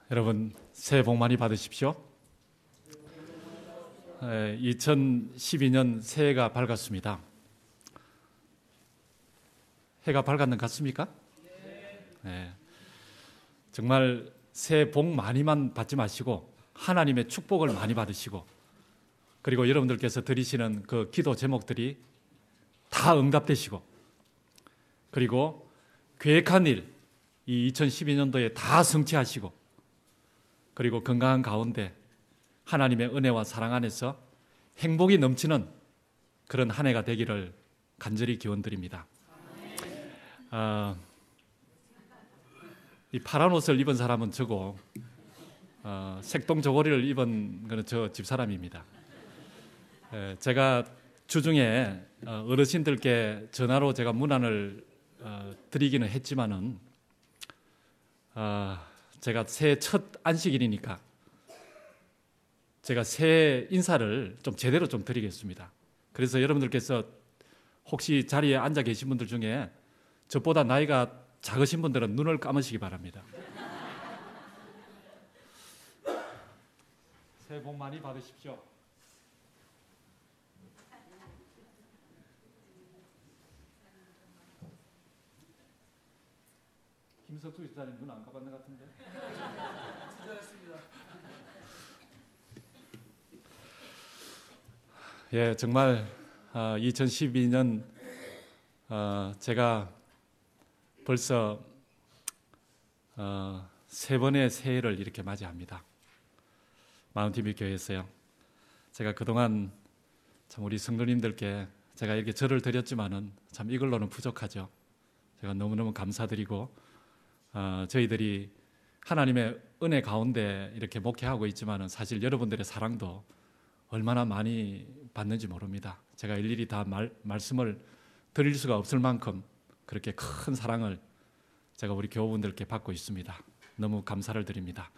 여러분 새해 복 많이 받으십시오. 2012년 새해가 밝았습니다. 해가 밝았는 것 같습니까? 네. 정말 새해 복 많이만 받지 마시고 하나님의 축복을 많이 받으시고, 그리고 여러분들께서 드리시는 그 기도 제목들이 다 응답되시고, 그리고 계획한 일 이 2012년도에 다 성취하시고, 그리고 건강한 가운데 하나님의 은혜와 사랑 안에서 행복이 넘치는 그런 한 해가 되기를 간절히 기원드립니다. 이 파란 옷을 입은 사람은 저고, 색동 저고리를 입은 것은 저 집사람입니다. 제가 주중에 어르신들께 전화로 제가 문안을 드리기는 했지만은, 제가 새해 첫 안식일이니까 제가 새해 인사를 좀 제대로 좀 드리겠습니다. 그래서 여러분들께서 혹시 자리에 앉아 계신 분들 중에 저보다 나이가 작으신 분들은 눈을 감으시기 바랍니다. 새해 복 많이 받으십시오. 김석수 집사님 눈 안 감았는 것 같은데? 예, 정말 2012년 제가 벌써 세 번의 새해를 이렇게 맞이합니다. 마운틴뷰 교회에서요. 제가 그동안 참 우리 성도님들께 제가 이렇게 절을 드렸지만은 참 이걸로는 부족하죠. 제가 너무너무 감사드리고, 저희들이 하나님의 은혜 가운데 이렇게 목회하고 있지만은 사실 여러분들의 사랑도 얼마나 많이 받는지 모릅니다. 제가 일일이 다 말씀을 드릴 수가 없을 만큼 그렇게 큰 사랑을 제가 우리 교우분들께 받고 있습니다. 너무 감사를 드립니다.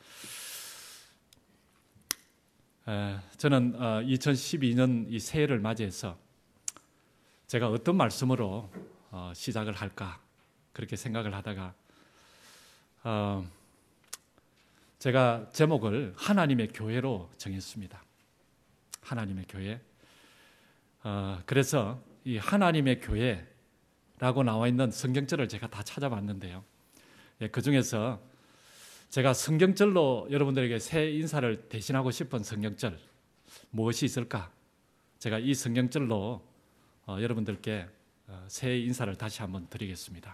저는 2012년 이 새해를 맞이해서 제가 어떤 말씀으로 시작을 할까 그렇게 생각을 하다가 제가 제목을 하나님의 교회로 정했습니다. 하나님의 교회. 그래서 이 하나님의 교회라고 나와 있는 성경절을 제가 다 찾아봤는데요. 그 중에서 제가 성경절로 여러분들에게 새해 인사를 대신하고 싶은 성경절 무엇이 있을까? 제가 이 성경절로 여러분들께 새해 인사를 다시 한번 드리겠습니다.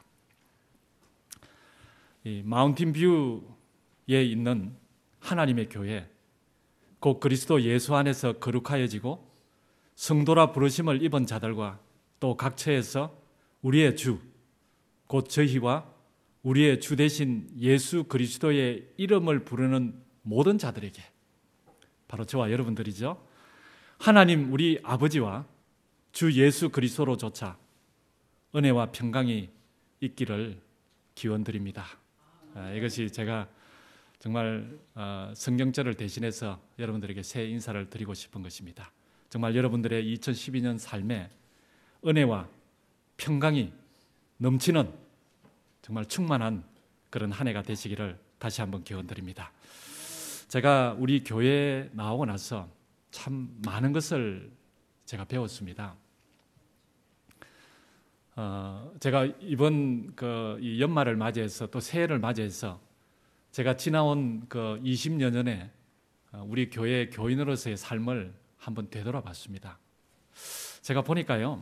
이 마운틴뷰에 있는 하나님의 교회, 곧 그리스도 예수 안에서 거룩하여지고 성도라 부르심을 입은 자들과 또 각처에서 우리의 주, 곧 저희와 우리의 주 되신 예수 그리스도의 이름을 부르는 모든 자들에게, 바로 저와 여러분들이죠. 하나님 우리 아버지와 주 예수 그리스도로조차 은혜와 평강이 있기를 기원드립니다. 이것이 제가 정말 성경절을 대신해서 여러분들에게 새해 인사를 드리고 싶은 것입니다. 정말 여러분들의 2012년 삶에 은혜와 평강이 넘치는 정말 충만한 그런 한 해가 되시기를 다시 한번 기원드립니다. 제가 우리 교회에 나오고 나서 참 많은 것을 제가 배웠습니다. 제가 이번 이 연말을 맞이해서 또 새해를 맞이해서 제가 지나온 20여 년에 우리 교회 교인으로서의 삶을 한번 되돌아봤습니다. 제가 보니까요,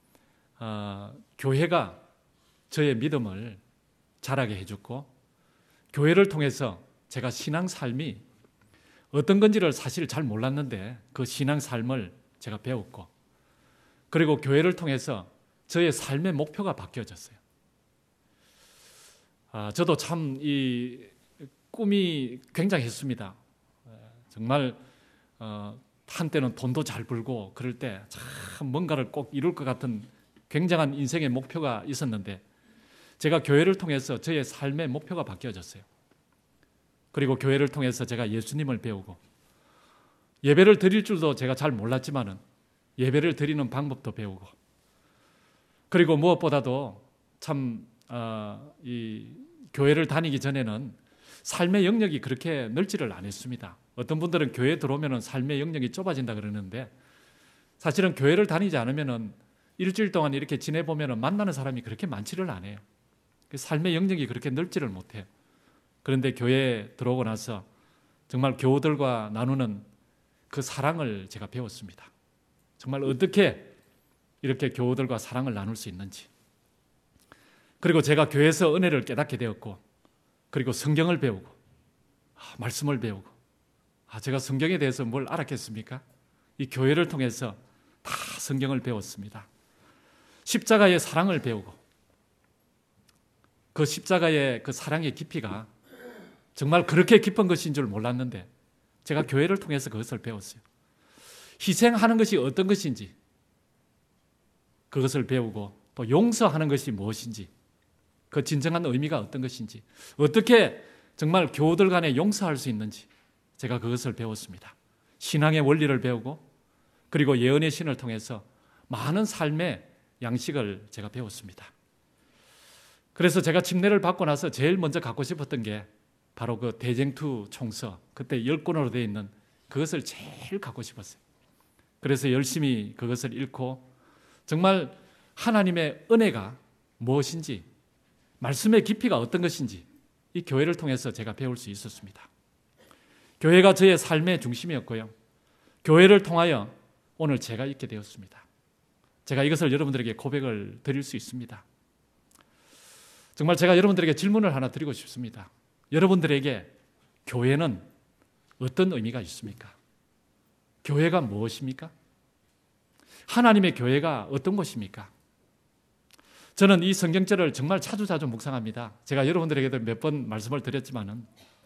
교회가 저의 믿음을 자라게 해줬고, 교회를 통해서 제가 신앙 삶이 어떤 건지를 사실 잘 몰랐는데 그 신앙 삶을 제가 배웠고, 그리고 교회를 통해서 저의 삶의 목표가 바뀌어졌어요. 저도 참 이 꿈이 굉장했습니다. 정말 한때는 돈도 잘 벌고 그럴 때 참 뭔가를 꼭 이룰 것 같은 굉장한 인생의 목표가 있었는데, 제가 교회를 통해서 저의 삶의 목표가 바뀌어졌어요. 그리고 교회를 통해서 제가 예수님을 배우고, 예배를 드릴 줄도 제가 잘 몰랐지만은 예배를 드리는 방법도 배우고, 그리고 무엇보다도 참 이 교회를 다니기 전에는 삶의 영역이 그렇게 넓지를 않았습니다. 어떤 분들은 교회에 들어오면 삶의 영역이 좁아진다 그러는데 사실은 교회를 다니지 않으면 일주일 동안 이렇게 지내보면 만나는 사람이 그렇게 많지를 않아요. 삶의 영역이 그렇게 넓지를 못해요. 그런데 교회에 들어오고 나서 정말 교우들과 나누는 그 사랑을 제가 배웠습니다. 정말 어떻게 이렇게 교우들과 사랑을 나눌 수 있는지. 그리고 제가 교회에서 은혜를 깨닫게 되었고, 그리고 성경을 배우고, 말씀을 배우고, 제가 성경에 대해서 뭘 알았겠습니까? 이 교회를 통해서 다 성경을 배웠습니다. 십자가의 사랑을 배우고, 그 십자가의 그 사랑의 깊이가 정말 그렇게 깊은 것인 줄 몰랐는데 제가 교회를 통해서 그것을 배웠어요. 희생하는 것이 어떤 것인지 그것을 배우고, 또 용서하는 것이 무엇인지, 그 진정한 의미가 어떤 것인지, 어떻게 정말 교우들 간에 용서할 수 있는지 제가 그것을 배웠습니다. 신앙의 원리를 배우고, 그리고 예언의 신을 통해서 많은 삶의 양식을 제가 배웠습니다. 그래서 제가 침례를 받고 나서 제일 먼저 갖고 싶었던 게 바로 그 대쟁투 총서, 그때 10권으로 되어 있는 그것을 제일 갖고 싶었어요. 그래서 열심히 그것을 읽고 정말 하나님의 은혜가 무엇인지, 말씀의 깊이가 어떤 것인지 이 교회를 통해서 제가 배울 수 있었습니다. 교회가 저의 삶의 중심이었고요. 교회를 통하여 오늘 제가 있게 되었습니다. 제가 이것을 여러분들에게 고백을 드릴 수 있습니다. 정말 제가 여러분들에게 질문을 하나 드리고 싶습니다. 여러분들에게 교회는 어떤 의미가 있습니까? 교회가 무엇입니까? 하나님의 교회가 어떤 것입니까? 저는 이 성경절을 정말 자주자주 묵상합니다. 제가 여러분들에게도 몇 번 말씀을 드렸지만은,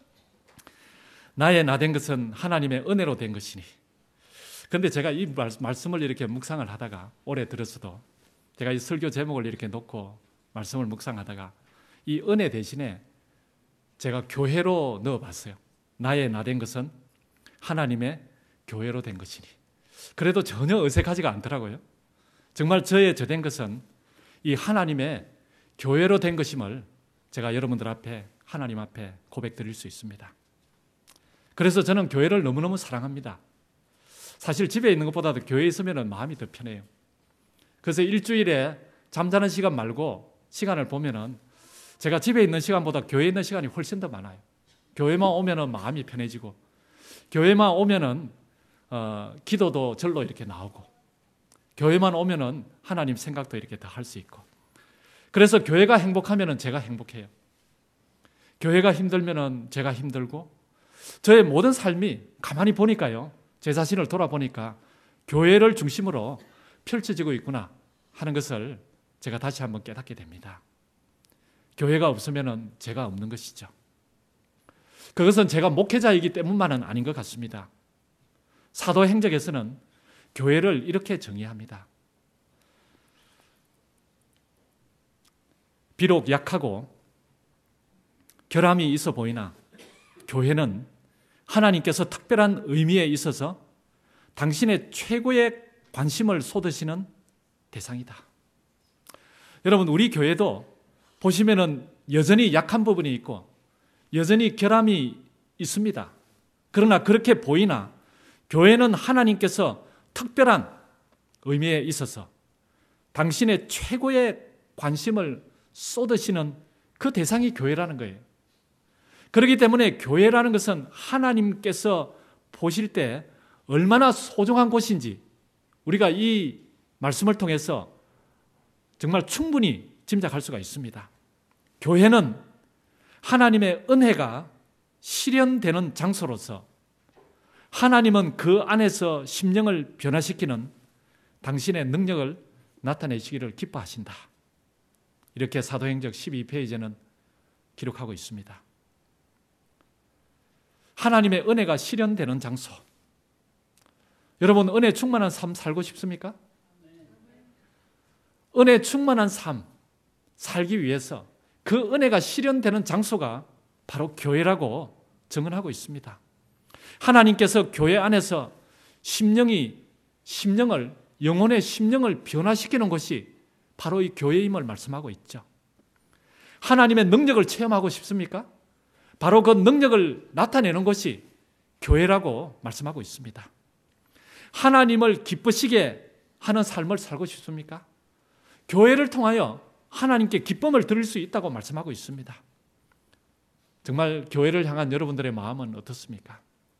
나의 나된 것은 하나님의 은혜로 된 것이니. 그런데 제가 이 말씀을 이렇게 묵상을 하다가, 올해 들어서도 제가 이 설교 제목을 이렇게 놓고 말씀을 묵상하다가 이 은혜 대신에 제가 교회로 넣어봤어요. 나의 나된 것은 하나님의 교회로 된 것이니. 그래도 전혀 어색하지가 않더라고요. 정말 저의 저된 것은 이 하나님의 교회로 된 것임을 제가 여러분들 앞에, 하나님 앞에 고백드릴 수 있습니다. 그래서 저는 교회를 너무너무 사랑합니다. 사실 집에 있는 것보다도 교회에 있으면 마음이 더 편해요. 그래서 일주일에 잠자는 시간 말고 시간을 보면은 제가 집에 있는 시간보다 교회에 있는 시간이 훨씬 더 많아요. 교회만 오면은 마음이 편해지고, 교회만 오면은 기도도 절로 이렇게 나오고, 교회만 오면은 하나님 생각도 이렇게 더 할 수 있고, 그래서 교회가 행복하면은 제가 행복해요. 교회가 힘들면은 제가 힘들고, 저의 모든 삶이 가만히 보니까요, 제 자신을 돌아보니까 교회를 중심으로 펼쳐지고 있구나 하는 것을 제가 다시 한번 깨닫게 됩니다. 교회가 없으면은 제가 없는 것이죠. 그것은 제가 목회자이기 때문만은 아닌 것 같습니다. 사도행적에서는 교회를 이렇게 정의합니다. 비록 약하고 결함이 있어 보이나 교회는 하나님께서 특별한 의미에 있어서 당신의 최고의 관심을 쏟으시는 대상이다. 여러분, 우리 교회도 보시면은 여전히 약한 부분이 있고 여전히 결함이 있습니다. 그러나 그렇게 보이나 교회는 하나님께서 특별한 의미에 있어서 당신의 최고의 관심을 쏟으시는 그 대상이 교회라는 거예요. 그렇기 때문에 교회라는 것은 하나님께서 보실 때 얼마나 소중한 곳인지 우리가 이 말씀을 통해서 정말 충분히 짐작할 수가 있습니다. 교회는 하나님의 은혜가 실현되는 장소로서 하나님은 그 안에서 심령을 변화시키는 당신의 능력을 나타내시기를 기뻐하신다. 이렇게 사도행적 12페이지는 기록하고 있습니다. 하나님의 은혜가 실현되는 장소. 여러분, 은혜 충만한 삶 살고 싶습니까? 은혜 충만한 삶 살기 위해서 그 은혜가 실현되는 장소가 바로 교회라고 증언하고 있습니다. 하나님께서 교회 안에서 영혼의 심령을 변화시키는 것이 바로 이 교회임을 말씀하고 있죠. 하나님의 능력을 체험하고 싶습니까? 바로 그 능력을 나타내는 것이 교회라고 말씀하고 있습니다. 하나님을 기쁘시게 하는 삶을 살고 싶습니까? 교회를 통하여 하나님께 기쁨을 드릴 수 있다고 말씀하고 있습니다. 정말 교회를 향한 여러분들의 마음은 어떻습니까?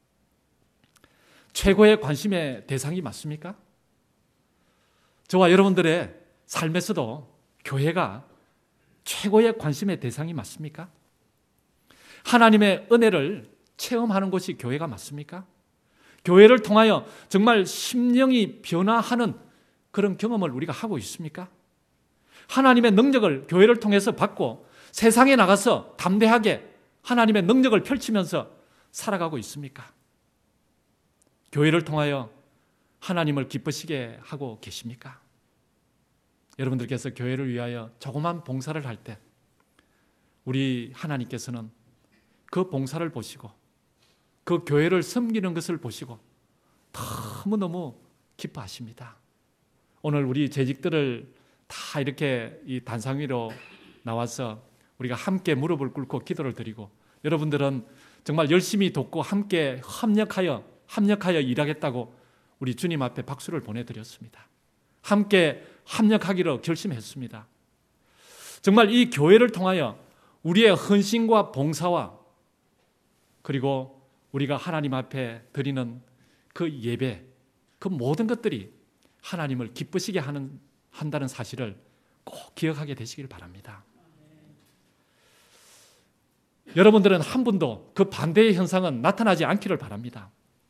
최고의 관심의 대상이 맞습니까? 저와 여러분들의 삶에서도 교회가 최고의 관심의 대상이 맞습니까? 하나님의 은혜를 체험하는 것이 교회가 맞습니까? 교회를 통하여 정말 심령이 변화하는 그런 경험을 우리가 하고 있습니까? 하나님의 능력을 교회를 통해서 받고 세상에 나가서 담대하게 하나님의 능력을 펼치면서 살아가고 있습니까? 교회를 통하여 하나님을 기쁘시게 하고 계십니까? 여러분들께서 교회를 위하여 조그만 봉사를 할 때 우리 하나님께서는 그 봉사를 보시고 그 교회를 섬기는 것을 보시고 너무너무 기뻐하십니다. 오늘 우리 재직들을 다 이렇게 이 단상 위로 나와서 우리가 함께 무릎을 꿇고 기도를 드리고 여러분들은 정말 열심히 돕고 함께 합력하여 일하겠다고 우리 주님 앞에 박수를 보내드렸습니다. 함께 합력하기로 결심했습니다. 정말 이 교회를 통하여 우리의 헌신과 봉사와 그리고 우리가 하나님 앞에 드리는 그 예배, 그 모든 것들이 하나님을 기쁘시게 한다는 사실을 꼭 기억하게 되시길 바랍니다. 여러분들은 한 분도 그 반대의 현상은 나타나지 않기를 바랍니다.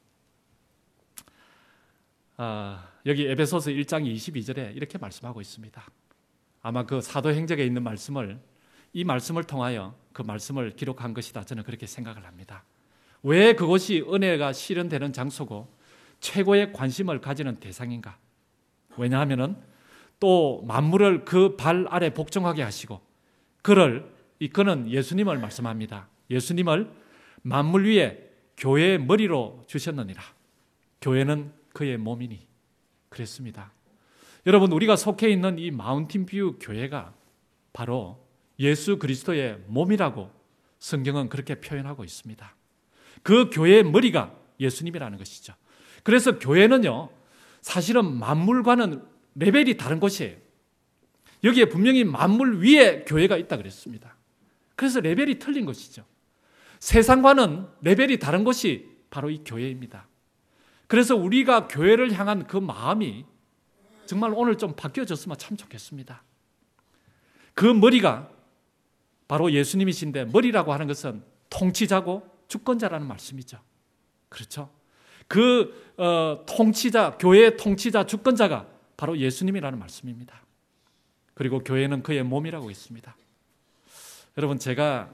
여기 에베소서 1장 22절에 이렇게 말씀하고 있습니다. 아마 그 사도행적에 있는 말씀을 이 말씀을 통하여 그 말씀을 기록한 것이다. 저는 그렇게 생각을 합니다. 왜 그것이 은혜가 실현되는 장소고 최고의 관심을 가지는 대상인가? 왜냐하면 또 만물을 그 발 아래 복종하게 하시고 그는 예수님을 말씀합니다. 예수님을 만물 위에 교회의 머리로 주셨느니라. 교회는 그의 몸이니 그랬습니다. 여러분, 우리가 속해 있는 이 마운틴뷰 교회가 바로 예수 그리스도의 몸이라고 성경은 그렇게 표현하고 있습니다. 그 교회의 머리가 예수님이라는 것이죠. 그래서 교회는요, 사실은 만물과는 레벨이 다른 것이에요. 여기에 분명히 만물 위에 교회가 있다 그랬습니다. 그래서 레벨이 틀린 것이죠. 세상과는 레벨이 다른 것이 바로 이 교회입니다. 그래서 우리가 교회를 향한 그 마음이 정말 오늘 좀 바뀌어졌으면 참 좋겠습니다. 그 머리가 바로 예수님이신데 머리라고 하는 것은 통치자고 주권자라는 말씀이죠. 그렇죠? 그 통치자, 교회의 통치자, 주권자가 바로 예수님이라는 말씀입니다. 그리고 교회는 그의 몸이라고 있습니다. 여러분, 제가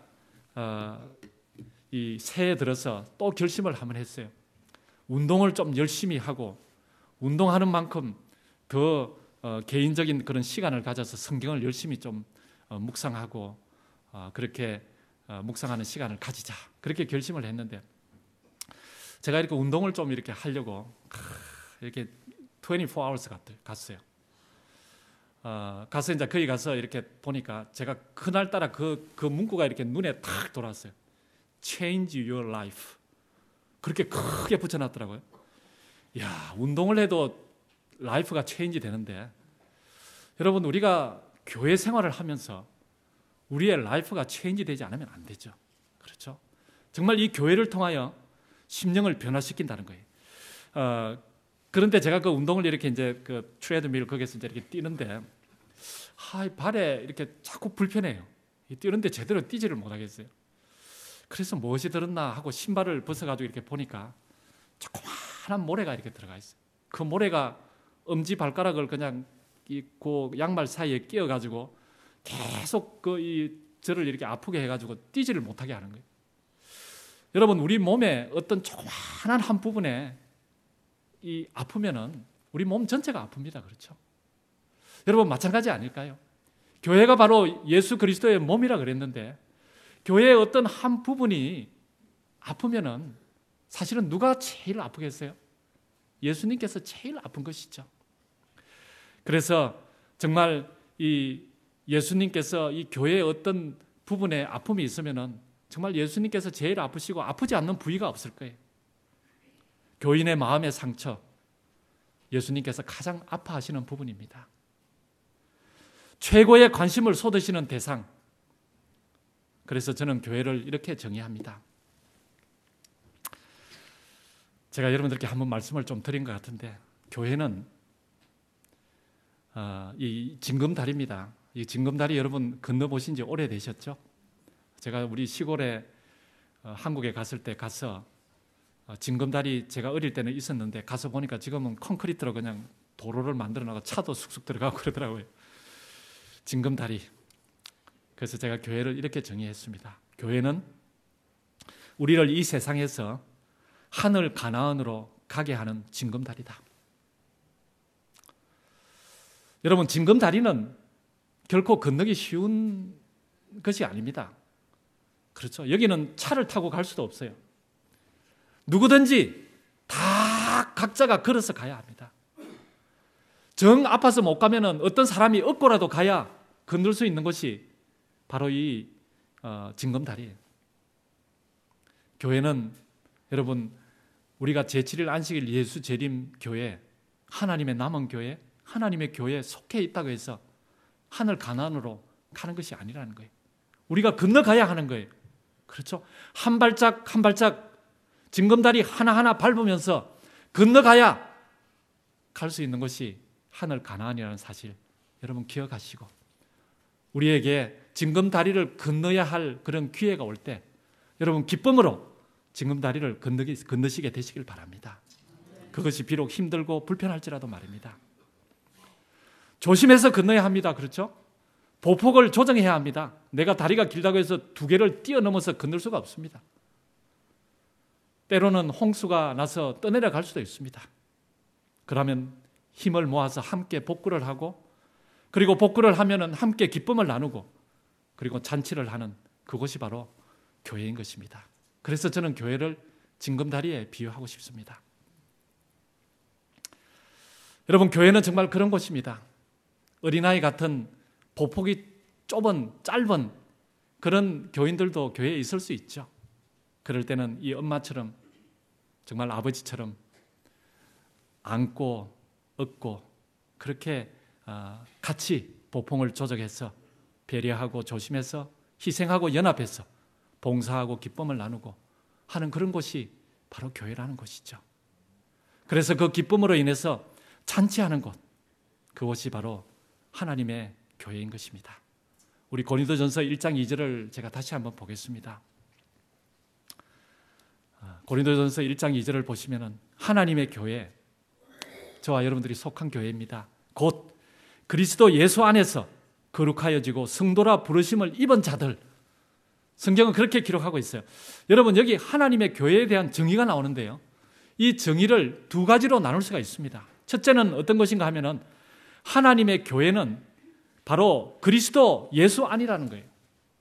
이 새해 들어서 또 결심을 한번 했어요. 운동을 좀 열심히 하고 운동하는 만큼 더 개인적인 그런 시간을 가져서 성경을 열심히 좀 묵상하고 그렇게 묵상하는 시간을 가지자, 그렇게 결심을 했는데 제가 이렇게 운동을 좀 이렇게 하려고 이렇게 24 hours 갔어요. 가서 이제 거기 가서 이렇게 보니까 제가 그날따라 그 문구가 이렇게 눈에 탁 돌아왔어요. Change your life. 그렇게 크게 붙여놨더라고요. 야, 운동을 해도 라이프가 체인지 되는데, 여러분, 우리가 교회 생활을 하면서 우리의 라이프가 체인지 되지 않으면 안 되죠. 그렇죠? 정말 이 교회를 통하여 심령을 변화시킨다는 거예요. 그런데 제가 그 운동을 이렇게 이제 그 트레드밀 거기서 이제 이렇게 뛰는데, 발에 이렇게 자꾸 불편해요. 뛰는데 제대로 뛰지를 못하겠어요. 그래서 무엇이 들었나 하고 신발을 벗어가지고 이렇게 보니까 조그마한 모래가 이렇게 들어가 있어요. 그 모래가 엄지 발가락을 그냥 그 양말 사이에 끼어가지고 계속 저를 이렇게 아프게 해가지고 뛰지를 못하게 하는 거예요. 여러분, 우리 몸에 어떤 조그마한 한 부분에 아프면은 우리 몸 전체가 아픕니다. 그렇죠? 여러분, 마찬가지 아닐까요? 교회가 바로 예수 그리스도의 몸이라 그랬는데 교회의 어떤 한 부분이 아프면은 사실은 누가 제일 아프겠어요? 예수님께서 제일 아픈 것이죠. 그래서 정말 이 예수님께서 이 교회의 어떤 부분에 아픔이 있으면은 정말 예수님께서 제일 아프시고 아프지 않는 부위가 없을 거예요. 교인의 마음의 상처, 예수님께서 가장 아파하시는 부분입니다. 최고의 관심을 쏟으시는 대상, 그래서 저는 교회를 이렇게 정의합니다. 제가 여러분들께 한번 말씀을 좀 드린 것 같은데, 교회는 이 징검다리입니다. 이 징검다리 여러분 건너보신 지 오래되셨죠? 제가 우리 시골에 한국에 갔을 때 가서 징검다리, 제가 어릴 때는 있었는데 가서 보니까 지금은 콘크리트로 그냥 도로를 만들어 놔서 차도 쑥쑥 들어가고 그러더라고요. 징검다리. 그래서 제가 교회를 이렇게 정의했습니다. 교회는 우리를 이 세상에서 하늘 가나안으로 가게 하는 징검다리다. 여러분, 징검다리는 결코 건너기 쉬운 것이 아닙니다. 그렇죠? 여기는 차를 타고 갈 수도 없어요. 누구든지 다 각자가 걸어서 가야 합니다. 정 아파서 못 가면은 어떤 사람이 업고라도 가야 건널 수 있는 것이 바로 이 징검다리예요. 교회는 여러분, 우리가 제7일 안식일 예수 재림 교회, 하나님의 남은 교회, 하나님의 교회에 속해 있다고 해서 하늘 가나안으로 가는 것이 아니라는 거예요. 우리가 건너가야 하는 거예요. 그렇죠? 한 발짝 한 발짝 징검다리 하나하나 밟으면서 건너가야 갈 수 있는 것이 하늘 가나안이라는 사실 여러분 기억하시고, 우리에게 징검다리를 건너야 할 그런 기회가 올 때 여러분 기쁨으로 징검다리를 건너시게 되시길 바랍니다. 그것이 비록 힘들고 불편할지라도 말입니다. 조심해서 건너야 합니다. 그렇죠? 보폭을 조정해야 합니다. 내가 다리가 길다고 해서 두 개를 뛰어넘어서 건널 수가 없습니다. 때로는 홍수가 나서 떠내려갈 수도 있습니다. 그러면 힘을 모아서 함께 복구를 하고, 그리고 복구를 하면은 함께 기쁨을 나누고, 그리고 잔치를 하는 그것이 바로 교회인 것입니다. 그래서 저는 교회를 징검다리에 비유하고 싶습니다. 여러분, 교회는 정말 그런 곳입니다. 어린아이 같은 보폭이 좁은 짧은 그런 교인들도 교회에 있을 수 있죠. 그럴 때는 이 엄마처럼, 정말 아버지처럼 안고 업고 그렇게 같이 보폭을 조정해서 배려하고 조심해서 희생하고 연합해서 봉사하고 기쁨을 나누고 하는 그런 곳이 바로 교회라는 곳이죠. 그래서 그 기쁨으로 인해서 잔치하는 곳, 그것이 바로 하나님의 교회인 것입니다. 우리 고린도전서 1장 2절을 제가 다시 한번 보겠습니다. 고린도전서 1장 2절을 보시면은 하나님의 교회, 저와 여러분들이 속한 교회입니다. 곧 그리스도 예수 안에서 거룩하여지고 성도라 부르심을 입은 자들. 성경은 그렇게 기록하고 있어요. 여러분, 여기 하나님의 교회에 대한 정의가 나오는데요, 이 정의를 두 가지로 나눌 수가 있습니다. 첫째는 어떤 것인가 하면은 하나님의 교회는 바로 그리스도 예수 안이라는 거예요.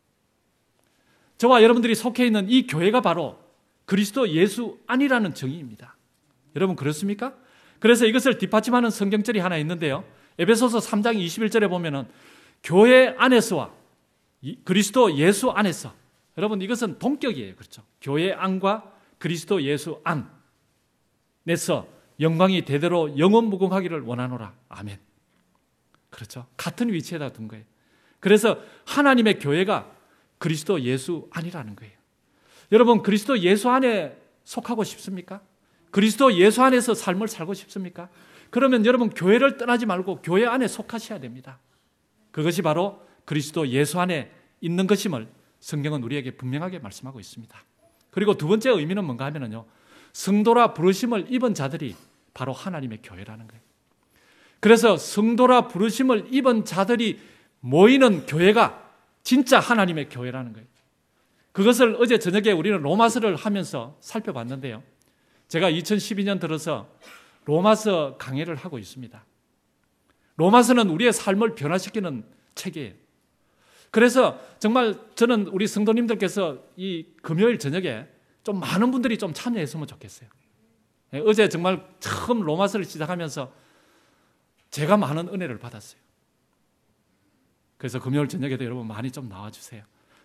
저와 여러분들이 속해 있는 이 교회가 바로 그리스도 예수 안이라는 정의입니다. 여러분, 그렇습니까? 그래서 이것을 뒷받침하는 성경절이 하나 있는데요, 에베소서 3장 21절에 보면은 교회 안에서와 그리스도 예수 안에서, 여러분 이것은 동격이에요. 그렇죠? 교회 안과 그리스도 예수 안에서 영광이 대대로 영원무궁하기를 원하노라. 아멘. 그렇죠? 같은 위치에다 둔 거예요. 그래서 하나님의 교회가 그리스도 예수 안이라는 거예요. 여러분, 그리스도 예수 안에 속하고 싶습니까? 그리스도 예수 안에서 삶을 살고 싶습니까? 그러면 여러분 교회를 떠나지 말고 교회 안에 속하셔야 됩니다. 그것이 바로 그리스도 예수 안에 있는 것임을 성경은 우리에게 분명하게 말씀하고 있습니다. 그리고 두 번째 의미는 뭔가 하면요, 성도라 부르심을 입은 자들이 바로 하나님의 교회라는 거예요. 그래서 성도라 부르심을 입은 자들이 모이는 교회가 진짜 하나님의 교회라는 거예요. 그것을 어제 저녁에 우리는 로마서를 하면서 살펴봤는데요, 제가 2012년 들어서 로마서 강해를 하고 있습니다. 로마서는 우리의 삶을 변화시키는 책이에요. 그래서 정말 저는 우리 성도님들께서 이 금요일 저녁에 좀 많은 분들이 좀 참여했으면 좋겠어요. 어제 정말 처음 로마서를 시작하면서 제가 많은 은혜를 받았어요. 그래서 금요일 저녁에도 여러분 많이 좀 나와주세요.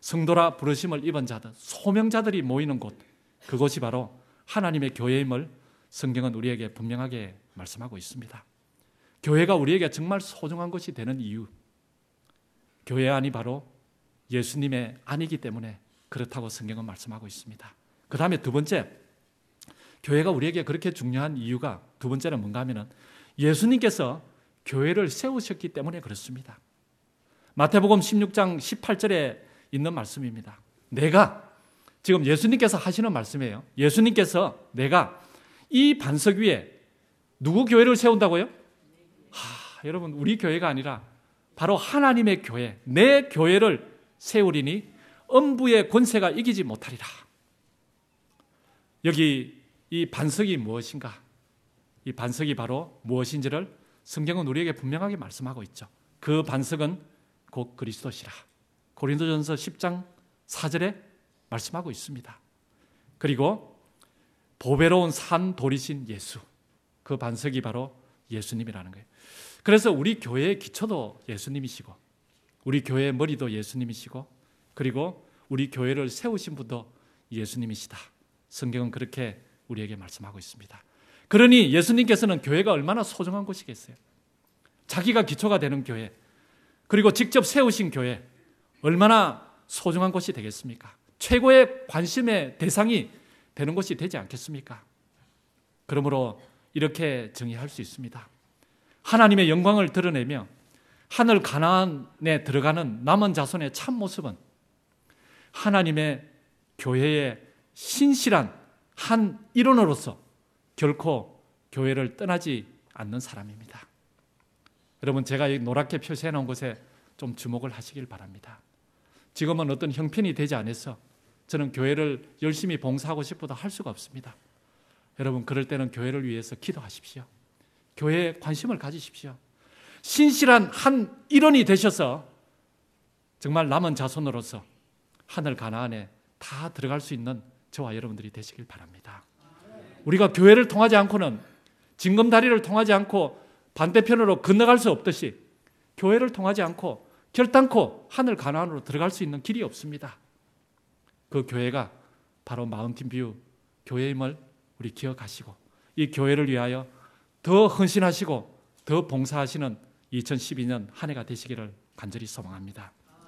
성도라 부르심을 입은 자들, 소명자들이 모이는 곳, 그곳이 바로 하나님의 교회임을 성경은 우리에게 분명하게 말씀하고 있습니다. 교회가 우리에게 정말 소중한 것이 되는 이유, 교회 안이 바로 예수님의 안이기 때문에 그렇다고 성경은 말씀하고 있습니다. 그 다음에 두 번째, 교회가 우리에게 그렇게 중요한 이유가 두 번째는 뭔가 하면은 예수님께서 교회를 세우셨기 때문에 그렇습니다. 마태복음 16장 18절에 있는 말씀입니다. 내가, 지금 예수님께서 하시는 말씀이에요. 예수님께서 내가 이 반석 위에 누구 교회를 세운다고요? 여러분, 우리 교회가 아니라 바로 하나님의 교회, 내 교회를 세우리니 음부의 권세가 이기지 못하리라. 여기 이 반석이 무엇인가? 이 반석이 바로 무엇인지를 성경은 우리에게 분명하게 말씀하고 있죠. 그 반석은 곧 그리스도시라. 고린도전서 10장 4절에 말씀하고 있습니다. 그리고 보배로운 산 돌이신 예수, 그 반석이 바로 예수님이라는 거예요. 그래서 우리 교회의 기초도 예수님이시고, 우리 교회의 머리도 예수님이시고, 그리고 우리 교회를 세우신 분도 예수님이시다. 성경은 그렇게 우리에게 말씀하고 있습니다. 그러니 예수님께서는 교회가 얼마나 소중한 곳이겠어요. 자기가 기초가 되는 교회, 그리고 직접 세우신 교회, 얼마나 소중한 곳이 되겠습니까? 최고의 관심의 대상이 되는 것이 되지 않겠습니까? 그러므로 이렇게 정의할 수 있습니다. 하나님의 영광을 드러내며 하늘 가나안에 들어가는 남은 자손의 참 모습은 하나님의 교회의 신실한 한 일원으로서 결코 교회를 떠나지 않는 사람입니다. 여러분, 제가 이 노랗게 표시해 놓은 곳에 좀 주목을 하시길 바랍니다. 지금은 어떤 형편이 되지 않아서 저는 교회를 열심히 봉사하고 싶어도 할 수가 없습니다. 여러분, 그럴 때는 교회를 위해서 기도하십시오. 교회에 관심을 가지십시오. 신실한 한 일원이 되셔서 정말 남은 자손으로서 하늘 가나안에 다 들어갈 수 있는 저와 여러분들이 되시길 바랍니다. 우리가 교회를 통하지 않고는, 징검다리를 통하지 않고 반대편으로 건너갈 수 없듯이 교회를 통하지 않고 결단코 하늘 가나안으로 들어갈 수 있는 길이 없습니다. 그 교회가 바로 마운틴뷰 교회임을 우리 기억하시고, 이 교회를 위하여 더 헌신하시고 더 봉사하시는 2012년 한 해가 되시기를 간절히 소망합니다.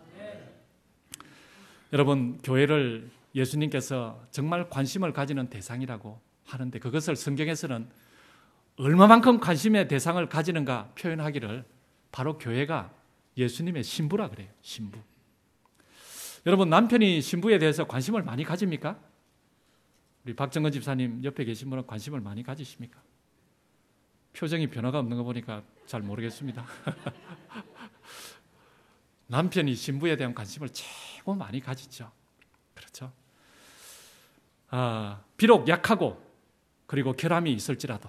여러분, 교회를 예수님께서 정말 관심을 가지는 대상이라고 하는데, 그것을 성경에서는 얼마만큼 관심의 대상을 가지는가 표현하기를 바로 교회가 예수님의 신부라 그래요. 신부. 여러분, 남편이 신부에 대해서 관심을 많이 가집니까? 우리 박정건 집사님 옆에 계신 분은 관심을 많이 가지십니까? 표정이 변화가 없는 거 보니까 잘 모르겠습니다. 남편이 신부에 대한 관심을 최고 많이 가지죠. 그렇죠? 비록 약하고 그리고 결함이 있을지라도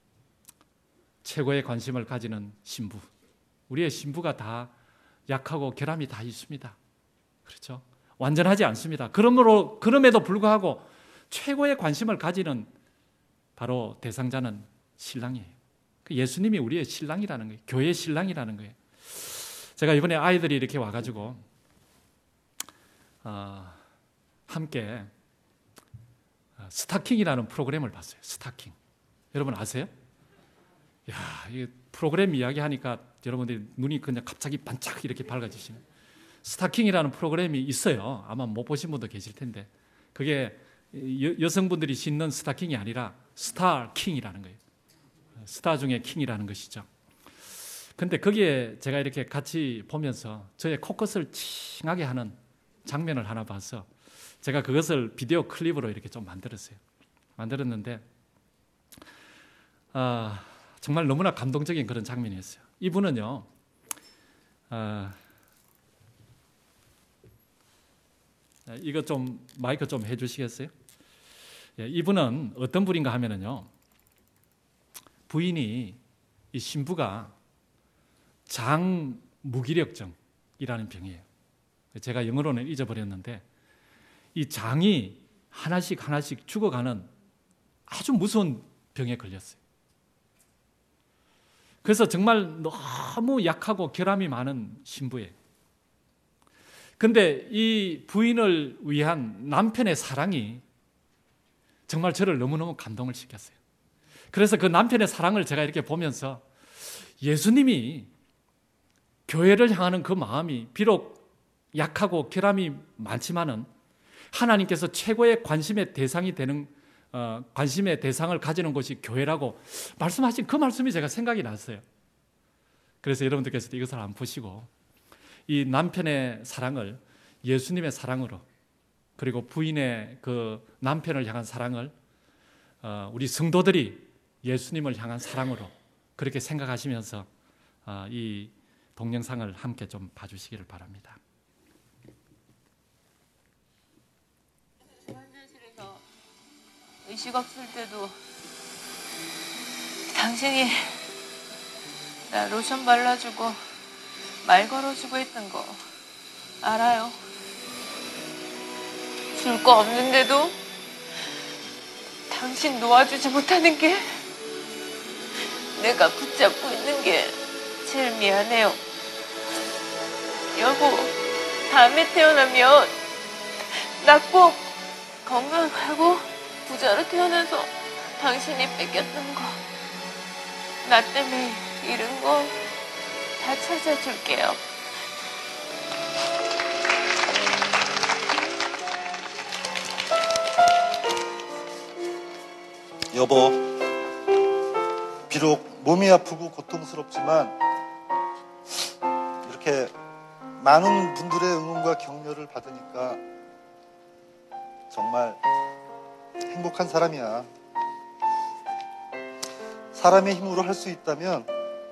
최고의 관심을 가지는 신부. 우리의 신부가 다 약하고 결함이 다 있습니다. 그렇죠? 완전하지 않습니다. 그럼에도 불구하고 최고의 관심을 가지는 바로 대상자는 신랑이에요. 예수님이 우리의 신랑이라는 거예요. 교회의 신랑이라는 거예요. 제가 이번에 아이들이 이렇게 와가지고 함께 스타킹이라는 프로그램을 봤어요. 스타킹. 여러분 아세요? 야, 이 프로그램 이야기하니까 여러분들이 눈이 그냥 갑자기 반짝 이렇게 밝아지시네. 스타킹이라는 프로그램이 있어요. 아마 못 보신 분도 계실 텐데, 그게 여성분들이 신는 스타킹이 아니라 스타킹이라는 거예요. 스타 중에 킹이라는 것이죠. 근데 거기에 제가 이렇게 같이 보면서 저의 코끝을 칭하게 하는 장면을 하나 봐서 제가 그것을 비디오 클립으로 이렇게 좀 만들었는데 정말 너무나 감동적인 그런 장면이었어요. 이분은요, 이거 좀 마이크 좀 해주시겠어요? 이분은 어떤 분인가 하면은요, 부인이, 이 신부가 장무기력증이라는 병이에요. 제가 영어로는 잊어버렸는데 이 장이 하나씩 죽어가는 아주 무서운 병에 걸렸어요. 그래서 정말 너무 약하고 결함이 많은 신부예요. 근데 이 부인을 위한 남편의 사랑이 정말 저를 너무너무 감동을 시켰어요. 그래서 그 남편의 사랑을 제가 이렇게 보면서 예수님이 교회를 향하는 그 마음이 비록 약하고 결함이 많지만은 하나님께서 최고의 관심의 대상이 되는 관심의 대상을 가지는 것이 교회라고 말씀하신 그 말씀이 제가 생각이 났어요. 그래서 여러분들께서도 이것을 안 보시고 이 남편의 사랑을 예수님의 사랑으로, 그리고 부인의 그 남편을 향한 사랑을 우리 성도들이 예수님을 향한 사랑으로 그렇게 생각하시면서 이 동영상을 함께 좀 봐주시기를 바랍니다. 환자실에서 의식 없을 때도 당신이 나 로션 발라주고 말 걸어주고 했던 거 알아요. 줄 거 없는데도 당신 놓아주지 못하는 게 내가 붙잡고 있는 게 제일 미안해요. 여보, 다음에 태어나면 나 꼭 건강하고 부자로 태어나서 당신이 뺏겼던 거, 나 때문에 잃은 거 다 찾아줄게요. 여보, 비록 몸이 아프고 고통스럽지만 이렇게 많은 분들의 응원과 격려를 받으니까 정말 행복한 사람이야. 사람의 힘으로 할 수 있다면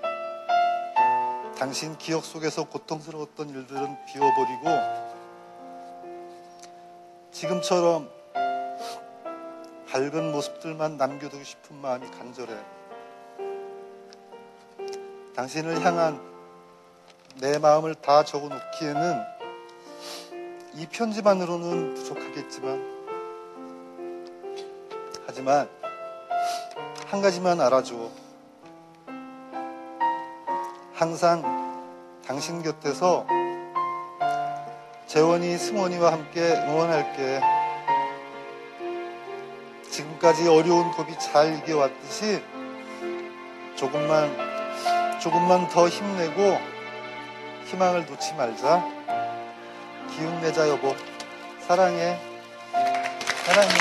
당신 기억 속에서 고통스러웠던 일들은 비워버리고 지금처럼 밝은 모습들만 남겨두고 싶은 마음이 간절해. 당신을 향한 내 마음을 다 적어놓기에는 이 편지만으로는 부족하겠지만, 하지만 한 가지만 알아줘. 항상 당신 곁에서 재원이, 승원이와 함께 응원할게. 지금까지 어려운 고비 잘 이겨왔듯이 조금만 더 힘내고 희망을 놓지 말자. 기운 내자 여보. 사랑해. 사랑해.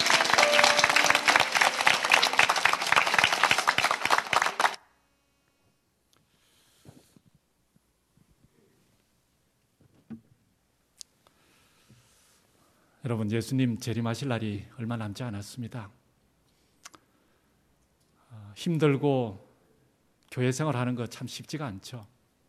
여러분, 예수님 재림하실 날이 얼마 남지 않았습니다. 힘들고 교회 생활하는 거 참 쉽지가 않죠.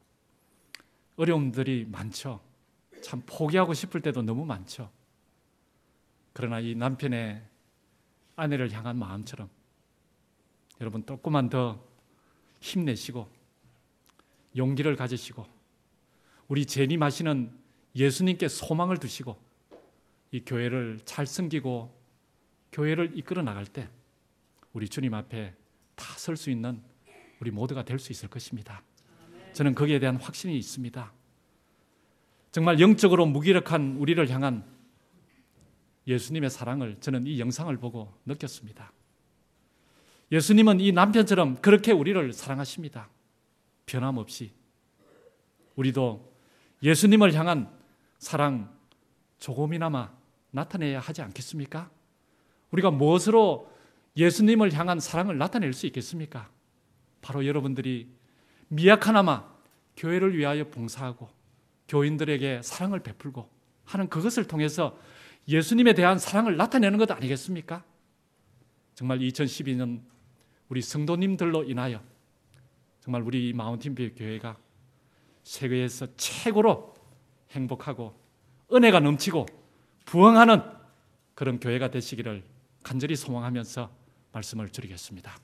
어려움들이 많죠. 참 포기하고 싶을 때도 너무 많죠. 그러나 이 남편의 아내를 향한 마음처럼 여러분 조금만 더 힘내시고 용기를 가지시고 우리 재림하시는 예수님께 소망을 두시고 이 교회를 잘 섬기고 교회를 이끌어 나갈 때 우리 주님 앞에 다 설 수 있는 우리 모두가 될 수 있을 것입니다. 저는 거기에 대한 확신이 있습니다. 정말 영적으로 무기력한 우리를 향한 예수님의 사랑을 저는 이 영상을 보고 느꼈습니다. 예수님은 이 남편처럼 그렇게 우리를 사랑하십니다. 변함없이. 우리도 예수님을 향한 사랑 조금이나마 나타내야 하지 않겠습니까? 우리가 무엇으로 예수님을 향한 사랑을 나타낼 수 있겠습니까? 바로 여러분들이 미약하나마 교회를 위하여 봉사하고 교인들에게 사랑을 베풀고 하는 그것을 통해서 예수님에 대한 사랑을 나타내는 것 아니겠습니까? 정말 2012년 우리 성도님들로 인하여 정말 우리 마운틴뷰 교회가 세계에서 최고로 행복하고 은혜가 넘치고 부흥하는 그런 교회가 되시기를 간절히 소망하면서 말씀을 드리겠습니다.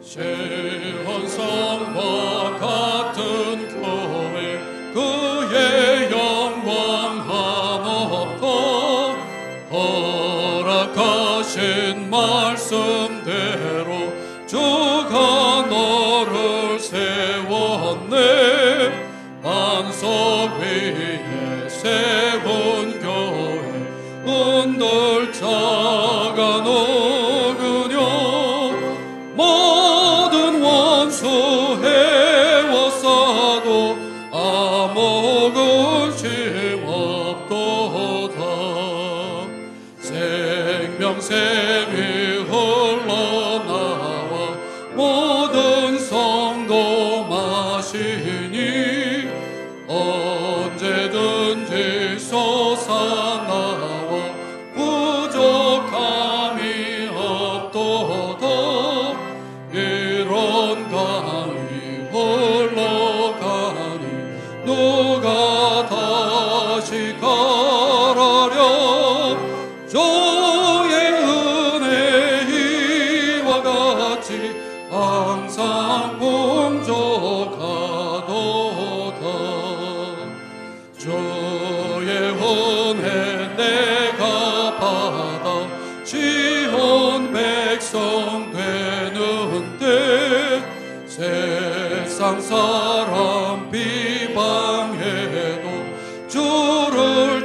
시온성과 같은 교회 그의 영광 한없고 허락하신 말씀대로 주가 너를 세웠네. 반석 위에 세운 교회 은들자가 녹으려 모든 원수 해왔어도 아무 근심 없도다. 생명샘이 흘러나와 모든 성도 마시니 언제든지 솟아나와 부족함이 없도다. 이런 강이 흘러가니 누가 다시 가라랴. 주의 은혜 이와 같이 항상 풍족하도다. 주의 은혜 내가 받아 지은 백성 되는데 세상 사람 비방해도 주를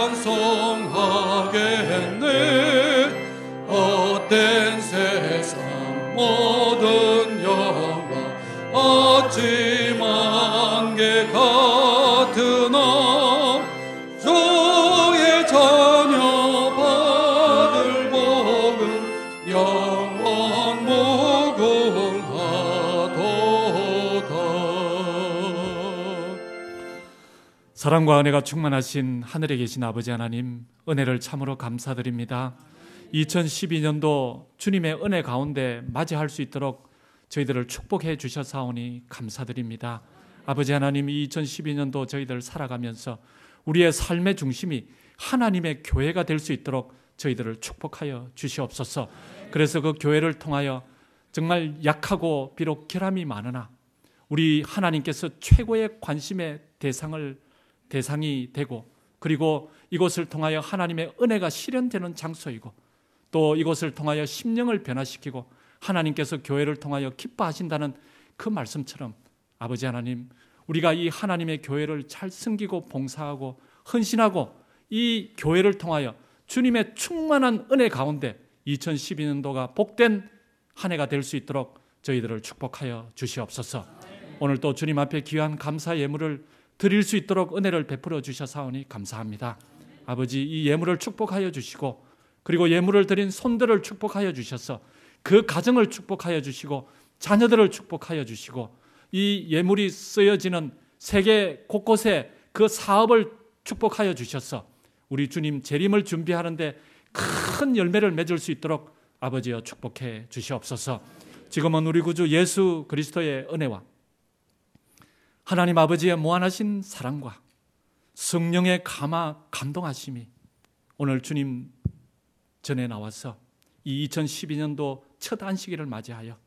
찬송하겠네. 헛된 세상 모든 영광 어찌만 개 같으나 주의 자녀 받을 복은 영원 무궁하도다. 사랑과 은혜가 충만하신 하늘에 계신 아버지 하나님, 은혜를 참으로 감사드립니다. 2012년도 주님의 은혜 가운데 맞이할 수 있도록 저희들을 축복해 주셔사오니 감사드립니다. 아버지 하나님, 2012년도 저희들 살아가면서 우리의 삶의 중심이 하나님의 교회가 될 수 있도록 저희들을 축복하여 주시옵소서. 그래서 그 교회를 통하여 정말 약하고 비록 결함이 많으나 우리 하나님께서 최고의 관심의 대상이 되고, 그리고 이곳을 통하여 하나님의 은혜가 실현되는 장소이고, 또 이곳을 통하여 심령을 변화시키고 하나님께서 교회를 통하여 기뻐하신다는 그 말씀처럼 아버지 하나님, 우리가 이 하나님의 교회를 잘 섬기고 봉사하고 헌신하고 이 교회를 통하여 주님의 충만한 은혜 가운데 2012년도가 복된 한 해가 될 수 있도록 저희들을 축복하여 주시옵소서. 오늘 또 주님 앞에 귀한 감사 예물을 드릴 수 있도록 은혜를 베풀어 주셔사오니 감사합니다. 아버지, 이 예물을 축복하여 주시고, 그리고 예물을 드린 손들을 축복하여 주셔서 그 가정을 축복하여 주시고 자녀들을 축복하여 주시고, 이 예물이 쓰여지는 세계 곳곳에 그 사업을 축복하여 주셔서 우리 주님 재림을 준비하는데 큰 열매를 맺을 수 있도록 아버지여 축복해 주시옵소서. 지금은 우리 구주 예수 그리스도의 은혜와 하나님 아버지의 무한하신 사랑과 성령의 감동하심이 오늘 주님 전에 나와서 이 2012년도 첫 안식일을 맞이하여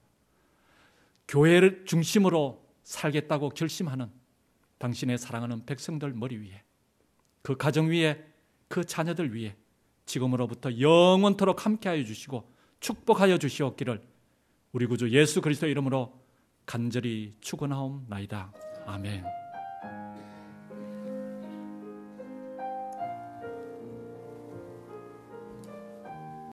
교회를 중심으로 살겠다고 결심하는 당신의 사랑하는 백성들 머리 위에, 그 가정 위에, 그 자녀들 위에 지금으로부터 영원토록 함께하여 주시고 축복하여 주시옵기를 우리 구주 예수 그리스도 이름으로 간절히 축원하옵나이다. 아멘.